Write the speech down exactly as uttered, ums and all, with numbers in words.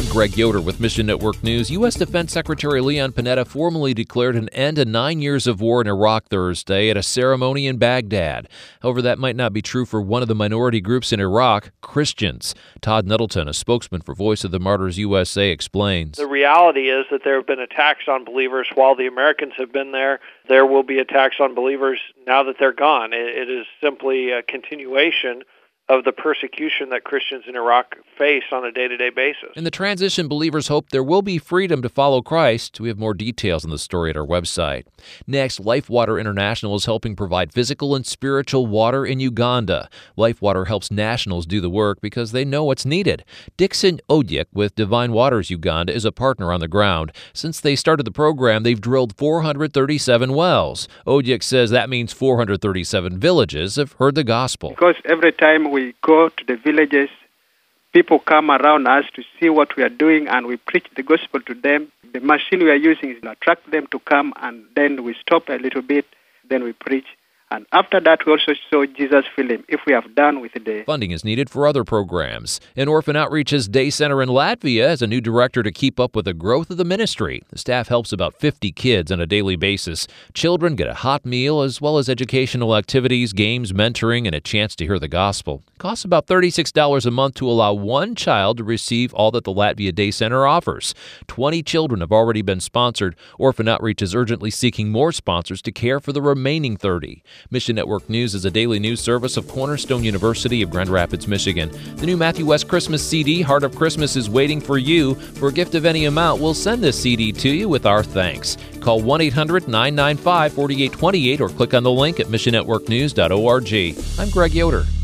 Greg Yoder with Mission Network News. U S. Defense Secretary Leon Panetta formally declared an end to nine years of war in Iraq Thursday at a ceremony in Baghdad. However, that might not be true for one of the minority groups in Iraq, Christians. Todd Nettleton, a spokesman for Voice of the Martyrs U S A, explains. The reality is that there have been attacks on believers while the Americans have been there. There will be attacks on believers now that they're gone. It is simply a continuation of the persecution that Christians in Iraq face on a day-to-day basis. In the transition, believers hope there will be freedom to follow Christ. We have more details on the story at our website. Next, Life Water International is helping provide physical and spiritual water in Uganda. Life Water helps nationals do the work because they know what's needed. Dixon Odyek with Divine Waters Uganda is a partner on the ground. Since they started the program, they've drilled four hundred thirty-seven wells. Odyek says that means four hundred thirty-seven villages have heard the gospel. Because every time we We go to the villages, people come around us to see what we are doing, and we preach the gospel to them. The machine we are using is to attract them to come, and then we stop a little bit, then we preach. And after that, we also show Jesus film if we have done with the... Funding is needed for other programs. An Orphan Outreach's Day Center in Latvia has a new director to keep up with the growth of the ministry. The staff helps about fifty kids on a daily basis. Children get a hot meal as well as educational activities, games, mentoring, and a chance to hear the gospel. It costs about thirty-six dollars a month to allow one child to receive all that the Latvia Day Center offers. twenty children have already been sponsored. Orphan Outreach is urgently seeking more sponsors to care for the remaining thirty. Mission Network News is a daily news service of Cornerstone University of Grand Rapids, Michigan. The new Matthew West Christmas C D, Heart of Christmas, is waiting for you. For a gift of any amount, we'll send this C D to you with our thanks. Call one eight hundred nine nine five four eight two eight or click on the link at mission network news dot org. I'm Greg Yoder.